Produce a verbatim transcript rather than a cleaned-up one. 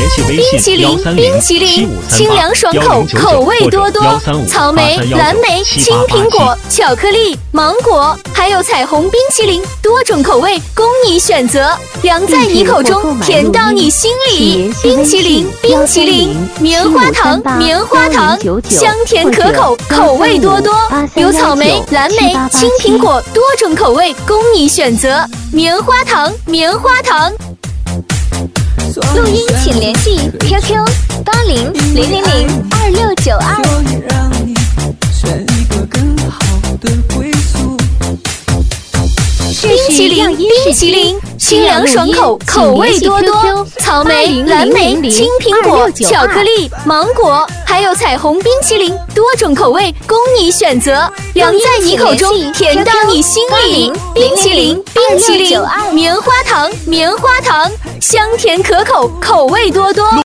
冰淇淋，冰淇淋，清凉爽口，口味多多，草莓、蓝莓、青苹果、巧克力、芒果，还有彩虹冰淇淋，多种口味供你选择，凉在你口中，甜到你心里。冰淇淋，冰淇淋，棉花糖，棉花糖，香甜可口，口味多多，有草莓、蓝莓、青苹果，多种口味供你选择。棉花糖，棉花糖。录音请联系 Q Q 八零零零零二六九二。冰淇淋，冰淇淋，清凉爽口，口味多多，草莓、蓝莓、青苹果、巧克力、芒果，还有彩虹冰淇淋，多种口味供你选择，凉在你口中，甜到你心里。冰淇淋，冰淇淋，棉花糖，棉花糖，香甜可口，口味多多。